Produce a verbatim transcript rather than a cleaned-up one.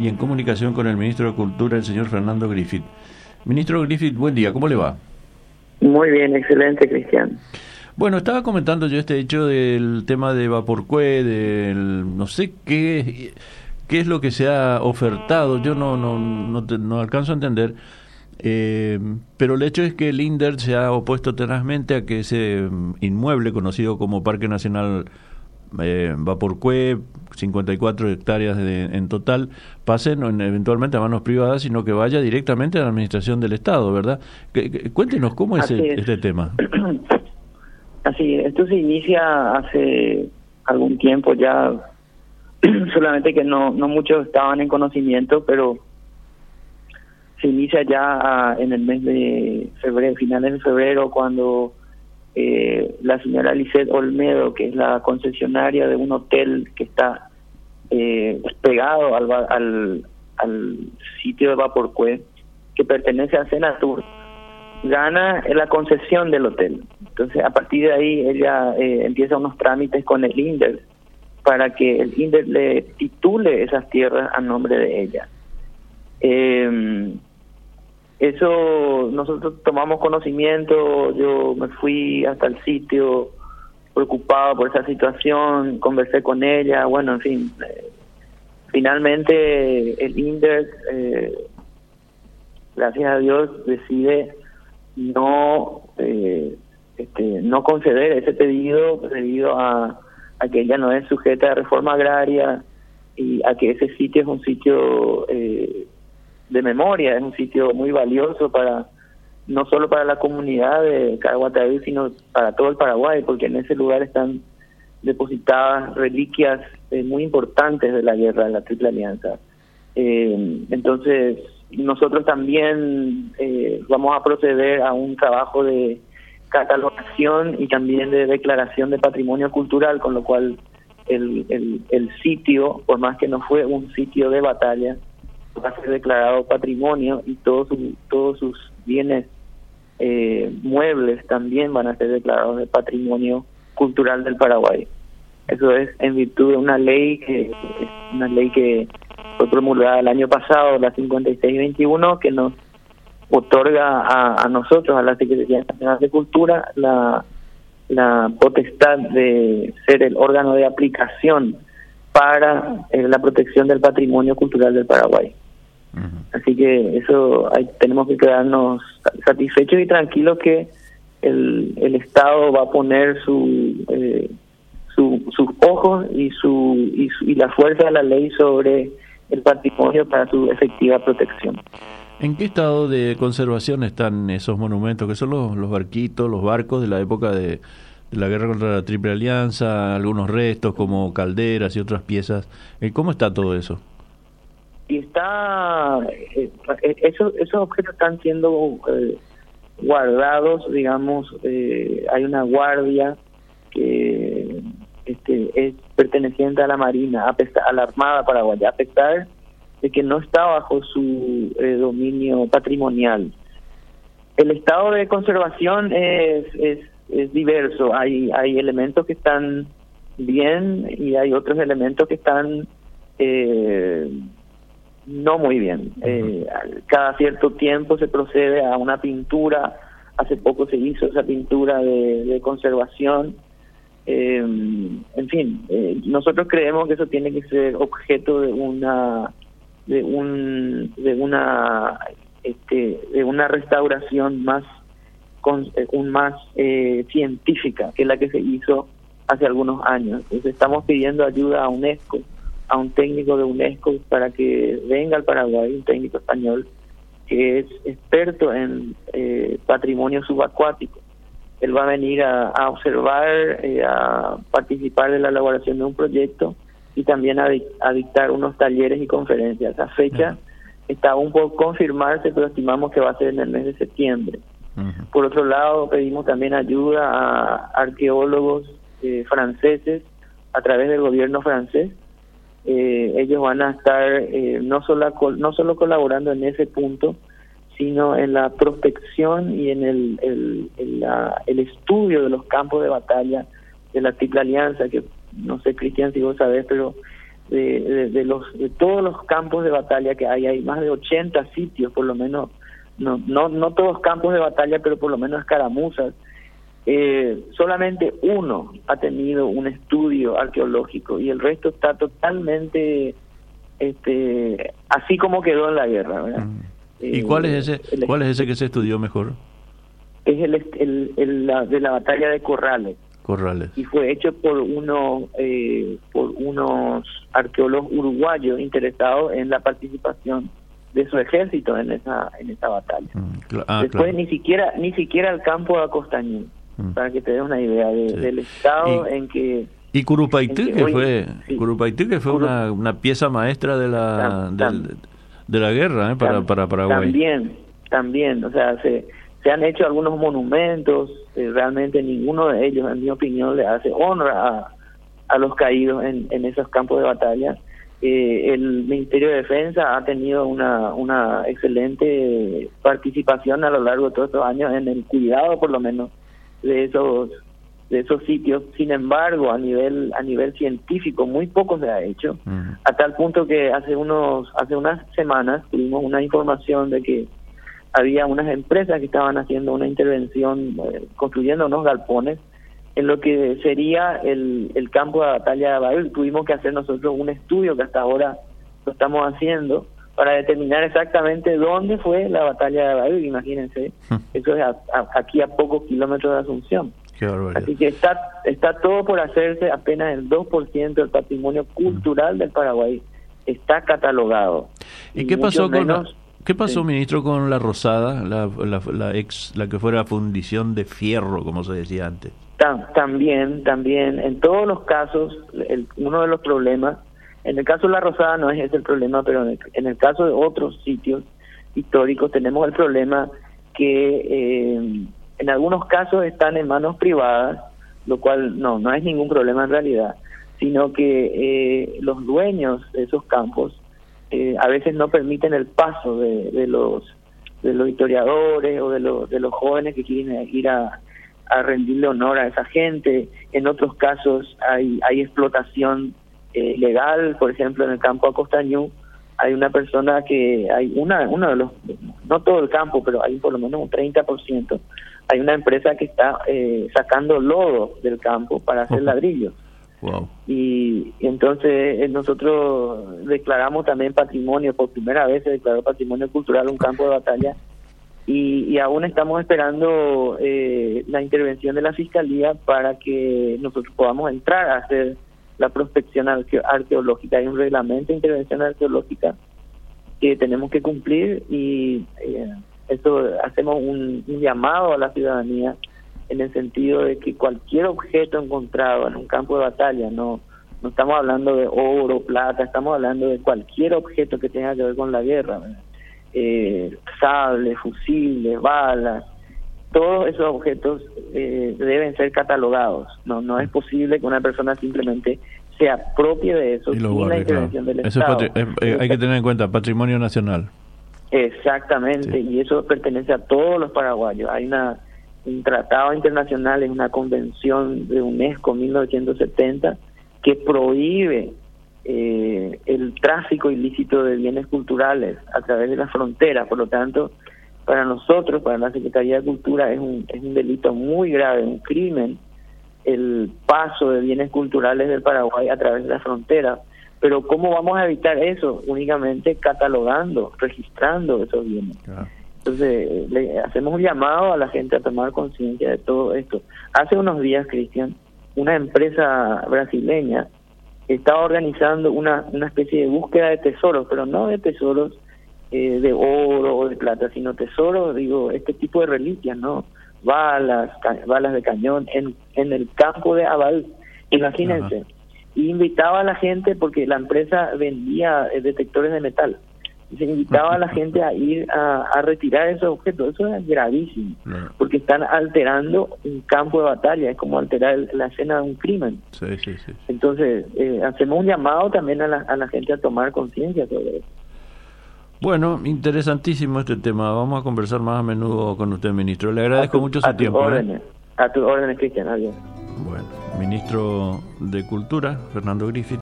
y en comunicación con el ministro de Cultura, el señor Fernando Griffith. Ministro Griffith, buen día, ¿cómo le va? Muy bien, excelente, Cristian. Bueno, estaba comentando yo este hecho del tema de Vaporcué, del no sé qué, qué es lo que se ha ofertado, yo no, no, no, te, no alcanzo a entender, eh, pero el hecho es que el INDER se ha opuesto tenazmente a que ese inmueble conocido como Parque Nacional Eh, Vaporcué, cincuenta y cuatro hectáreas de, en total, pasen en, eventualmente a manos privadas, sino que vaya directamente a la administración del Estado, ¿verdad? Que, que, cuéntenos cómo es, el, es este tema. Así, esto se inicia hace algún tiempo ya, solamente que no, no muchos estaban en conocimiento, pero se inicia ya en el mes de febrero, finales de febrero, cuando Eh, la señora Lisette Olmedo, que es la concesionaria de un hotel que está eh, pegado al, al, al sitio de Vaporcué, que pertenece a Senatur, gana la concesión del hotel. Entonces, a partir de ahí, ella eh, empieza unos trámites con el INDER para que el INDER le titule esas tierras a nombre de ella. Eh, Eso nosotros tomamos conocimiento, yo me fui hasta el sitio preocupado por esa situación, conversé con ella, bueno, en fin, eh, finalmente el INDER, eh, gracias a Dios, decide no eh, este, no conceder ese pedido debido a, a que ella no es sujeta a reforma agraria y a que ese sitio es un sitio Eh, de memoria, es un sitio muy valioso para no solo para la comunidad de Caraguatay, sino para todo el Paraguay, porque en ese lugar están depositadas reliquias eh, muy importantes de la guerra de la Triple Alianza. Eh, entonces, nosotros también eh, vamos a proceder a un trabajo de catalogación y también de declaración de patrimonio cultural, con lo cual el, el, el sitio, por más que no fue un sitio de batalla, va a ser declarado patrimonio y todos sus, todos sus bienes eh, muebles también van a ser declarados de patrimonio cultural del Paraguay. Eso es en virtud de una ley que es una ley que fue promulgada el año pasado, la cincuenta y seis veintiuno, que nos otorga a, a nosotros, a la Secretaría Nacional de Cultura, la, la potestad de ser el órgano de aplicación para eh, la protección del patrimonio cultural del Paraguay. Uh-huh. Así que eso hay, tenemos que quedarnos satisfechos y tranquilos que el, el Estado va a poner su, eh, su sus ojos y su, y su y la fuerza de la ley sobre el patrimonio para su efectiva protección. ¿En qué estado de conservación están esos monumentos, que son los, los barquitos, los barcos de la época de de la guerra contra la Triple Alianza, algunos restos como calderas y otras piezas? ¿Cómo está todo eso? Y está, eh, esos, esos objetos están siendo eh, guardados, digamos, eh, hay una guardia que este, es perteneciente a la Marina, a, pesar, a la Armada Paraguaya, a pesar de que no está bajo su eh, dominio patrimonial. El estado de conservación es, es es diverso, hay hay elementos que están bien y hay otros elementos que están eh, no muy bien. Eh, cada cierto tiempo se procede a una pintura, hace poco se hizo esa pintura de, de conservación. Eh, en fin, eh, nosotros creemos que eso tiene que ser objeto de una de un de una este de una restauración más con un más eh, científica que la que se hizo hace algunos años. Entonces estamos pidiendo ayuda a UNESCO, a un técnico de UNESCO para que venga al Paraguay, un técnico español que es experto en eh, patrimonio subacuático. Él va a venir a, a observar, eh, a participar de la elaboración de un proyecto y también a, a dictar unos talleres y conferencias. La fecha está aún por confirmarse, pero estimamos que va a ser en el mes de septiembre. Uh-huh. Por otro lado, pedimos también ayuda a arqueólogos eh, franceses a través del gobierno francés. Eh, ellos van a estar eh, no solo no solo colaborando en ese punto, sino en la prospección y en el el, el, la, el estudio de los campos de batalla de la Triple Alianza, que no sé, Cristian, si vos sabés, pero de, de, de los de todos los campos de batalla que hay, hay más de ochenta sitios, por lo menos, no no no todos campos de batalla, pero por lo menos escaramuzas. Eh, solamente uno ha tenido un estudio arqueológico y el resto está totalmente este así como quedó en la guerra, ¿verdad? Mm. ¿Y eh, cuál es ese el, cuál es ese que se estudió mejor? Es el, el, el la, de la batalla de Corrales. Corrales. Y fue hecho por unos eh, por unos arqueólogos uruguayos interesados en la participación de su ejército en esa en esa batalla. Mm, cl- ah, Después claro. ni siquiera ni siquiera el campo de Acostañú, mm. para que te des una idea de, sí. del estado y, en que y Curupaití que, que hoy, fue sí. Curupaití que fue Curup... una, una pieza maestra de la tam, tam, de, de la guerra, ¿eh? para tam, para Paraguay. También también, o sea, se se han hecho algunos monumentos, eh, realmente ninguno de ellos, en mi opinión, le hace honra a, a los caídos en, en esos campos de batalla. Eh, el Ministerio de Defensa ha tenido una, una excelente participación a lo largo de todos estos años en el cuidado, por lo menos, de esos de esos sitios. Sin embargo, a nivel a nivel científico, muy poco se ha hecho, uh-huh. a tal punto que hace unos hace unas semanas tuvimos una información de que había unas empresas que estaban haciendo una intervención, eh, construyendo unos galpones en lo que sería el, el campo de batalla de Babil. Tuvimos que hacer nosotros un estudio que hasta ahora lo estamos haciendo para determinar exactamente dónde fue la batalla de Babil. Imagínense, eso es a, a, aquí a pocos kilómetros de Asunción. Qué barbaridad. Así que está está todo por hacerse. Apenas el dos por ciento del patrimonio cultural del Paraguay está catalogado. ¿Y, y qué pasó con menos, ¿Qué pasó, sí. ministro, con la Rosada, la, la, la ex, la que fuera fundición de fierro, como se decía antes? También, también, en todos los casos, el, uno de los problemas, en el caso de la Rosada no es ese el problema, pero en el, en el caso de otros sitios históricos tenemos el problema que eh, en algunos casos están en manos privadas, lo cual no, no es ningún problema en realidad, sino que eh, los dueños de esos campos Eh, a veces no permiten el paso de, de los de los historiadores o de los de los jóvenes que quieren ir a, a rendirle honor a esa gente. En otros casos hay hay explotación eh, legal, por ejemplo en el campo Acostañú hay una persona que hay una uno de los no todo el campo, pero hay por lo menos un treinta por ciento, hay una empresa que está eh, sacando lodo del campo para hacer ladrillos. Wow. Y, y entonces nosotros declaramos también patrimonio, por primera vez se declaró patrimonio cultural un campo de batalla y, y aún estamos esperando eh, la intervención de la Fiscalía para que nosotros podamos entrar a hacer la prospección arque- arqueológica. Hay un reglamento de intervención arqueológica que tenemos que cumplir y eh, esto hacemos un, un llamado a la ciudadanía en el sentido de que cualquier objeto encontrado en un campo de batalla, no no estamos hablando de oro, plata, estamos hablando de cualquier objeto que tenga que ver con la guerra, eh, sables, fusiles, balas, todos esos objetos eh, deben ser catalogados. No no es posible que una persona simplemente se apropie de eso sin guarde, la intervención claro. del Eso Estado. Es patri- eh, hay que tener en cuenta, patrimonio nacional. Exactamente, sí. Y eso pertenece a todos los paraguayos. Hay una un tratado internacional, es una convención de UNESCO mil novecientos setenta que prohíbe eh, el tráfico ilícito de bienes culturales a través de las fronteras. Por lo tanto, para nosotros, para la Secretaría de Cultura, es un, es un delito muy grave, un crimen, el paso de bienes culturales del Paraguay a través de las fronteras. Pero ¿cómo vamos a evitar eso? Únicamente catalogando, registrando esos bienes. Claro. Entonces, le hacemos un llamado a la gente a tomar conciencia de todo esto. Hace unos días, Cristian, una empresa brasileña estaba organizando una, una especie de búsqueda de tesoros, pero no de tesoros eh, de oro o de plata, sino tesoros, digo, este tipo de reliquias, ¿no? Balas, ca- balas de cañón en, en el campo de Abal, imagínense. Ajá. Y invitaba a la gente, porque la empresa vendía eh, detectores de metal, se invitaba a la gente a ir a, a retirar esos objetos. Eso es gravísimo, no. porque están alterando un campo de batalla, es como alterar el, la escena de un crimen. Sí, sí, sí. Entonces, eh, hacemos un llamado también a la, a la gente a tomar conciencia sobre eso. Bueno, interesantísimo este tema. Vamos a conversar más a menudo con usted, ministro. Le agradezco tu, mucho su a tiempo. Órdenes, ¿eh? A tus órdenes, Cristian. Adiós. Bueno, ministro de Cultura, Fernando Griffith.